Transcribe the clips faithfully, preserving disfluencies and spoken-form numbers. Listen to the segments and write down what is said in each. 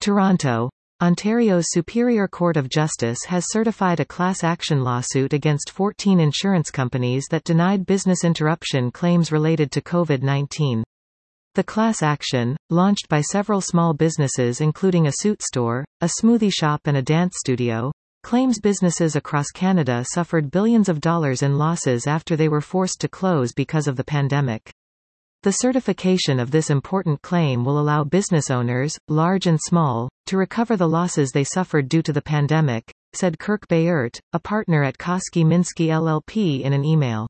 Toronto, Ontario's Superior Court of Justice has certified a class action lawsuit against fourteen insurance companies that denied business interruption claims related to COVID nineteen. The class action, launched by several small businesses including a suit store, a smoothie shop and a dance studio, claims businesses across Canada suffered billions of dollars in losses after they were forced to close because of the pandemic. The certification of this important claim will allow business owners, large and small, to recover the losses they suffered due to the pandemic, said Kirk Bayert, a partner at Koski Minsky L L P in an email.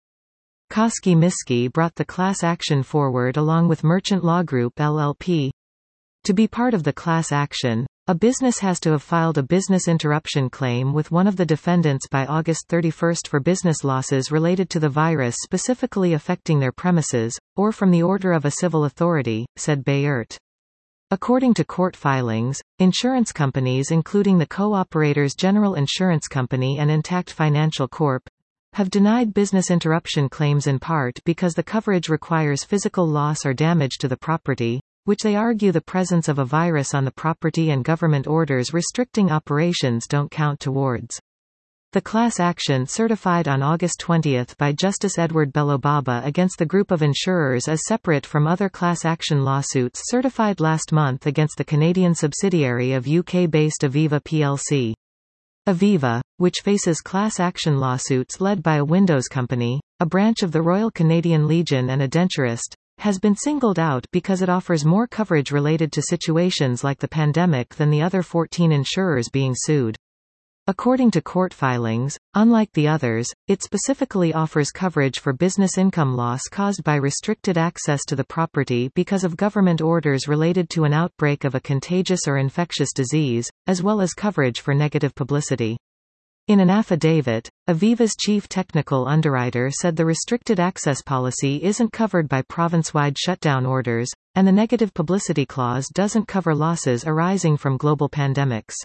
Koski Minsky brought the class action forward along with Merchant Law Group L L P. To be part of the class action, a business has to have filed a business interruption claim with one of the defendants by August thirty-first for business losses related to the virus specifically affecting their premises, or from the order of a civil authority, said Bayert. According to court filings, insurance companies including the Co-operators General Insurance Company and Intact Financial Corporation have denied business interruption claims in part because the coverage requires physical loss or damage to the property, which they argue the presence of a virus on the property and government orders restricting operations don't count towards. The class action certified on August twentieth by Justice Edward Belobaba against the group of insurers is separate from other class action lawsuits certified last month against the Canadian subsidiary of U K-based Aviva plc. Aviva, which faces class action lawsuits led by a Windows company, a branch of the Royal Canadian Legion and a denturist, has been singled out because it offers more coverage related to situations like the pandemic than the other fourteen insurers being sued. According to court filings, unlike the others, it specifically offers coverage for business income loss caused by restricted access to the property because of government orders related to an outbreak of a contagious or infectious disease, as well as coverage for negative publicity. In an affidavit, Aviva's chief technical underwriter said the restricted access policy isn't covered by province-wide shutdown orders, and the negative publicity clause doesn't cover losses arising from global pandemics.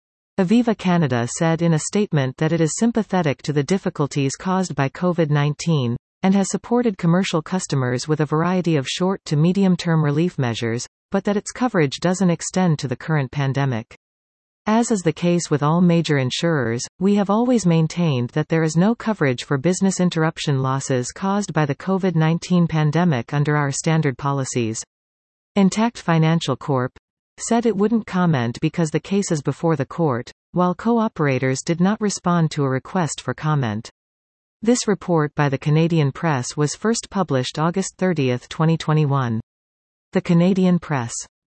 Aviva Canada said in a statement that it is sympathetic to the difficulties caused by COVID nineteen, and has supported commercial customers with a variety of short to medium-term relief measures, but that its coverage doesn't extend to the current pandemic. As is the case with all major insurers, we have always maintained that there is no coverage for business interruption losses caused by the COVID nineteen pandemic under our standard policies. Intact Financial Corporation said it wouldn't comment because the case is before the court, while co-operators did not respond to a request for comment. This report by the Canadian Press was first published August thirtieth twenty twenty-one. The Canadian Press.